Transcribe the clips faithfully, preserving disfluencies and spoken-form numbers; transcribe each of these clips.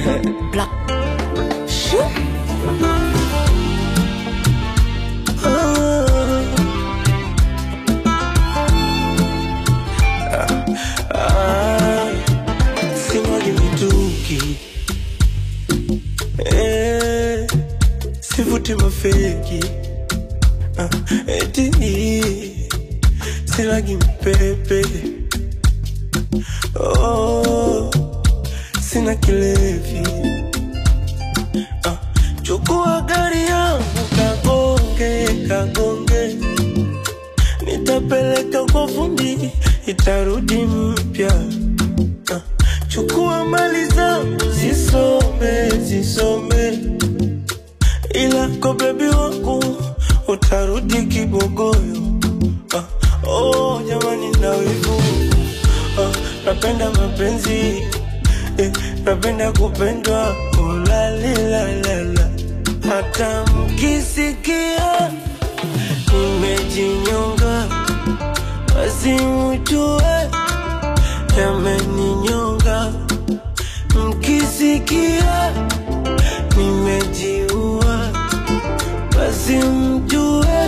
Black. Shoo. Eh, sivuti mafeki ah, eti silagi mpepe. Oh, sina kilevi ah, chukua gari yangu kagonge, kagonge. Nitapeleka kwa fundi, itarudi mpya ah, chukua mali zangu zisome, zisome. Ila kwa baby wangu utarudi kibogoyo ah, oh jamani na wivu ah, napenda mapenzi eh, napenda kupendwa. Oh la la la la. Hata mkisikia nimejinyonga, basi mjue yameninyonga. Mkisikia nimejiua, basi mjue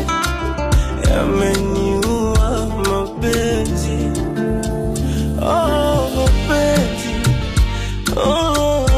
yameniua. Mapenzi, oh mapenzi, oh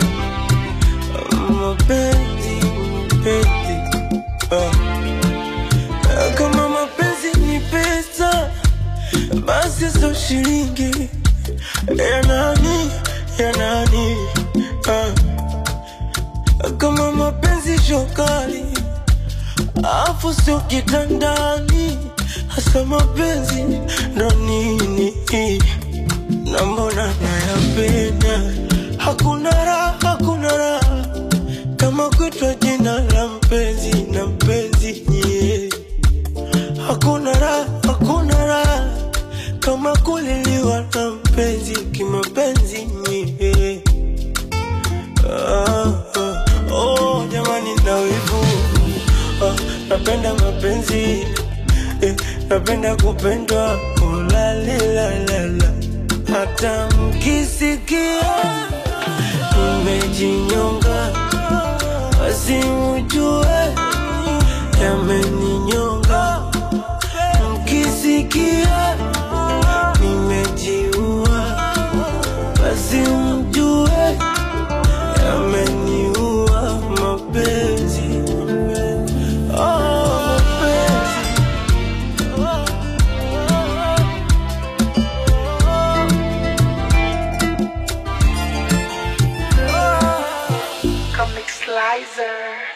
mapenzi, mapenzi oh. Kama mapenzi ni pesa, basi so shilingi ya nani, ya nani ah. Kama mapenzi shokali, afu sio kitandani. Hasa mapenzi ndo nini? Na mbona nayapenda? Hakuna raha, hakuna raha kama kuitwa jina la mpenzi na mpenzi yeah. Hakuna raha, hakuna raha kama kuliliwa na mpenzi kimapenzi yeah. Ah, ah, oh jamani na wivu ah, napenda mapenzi eh, napenda kupendwa. Oh la la la la. Hata mkisikia nimejinyonga, basi mjue yameninyonga. Mkisikia nimejiua, basi mjue yameniua. Mapenzi, oh mapenzi, Comic Slicer.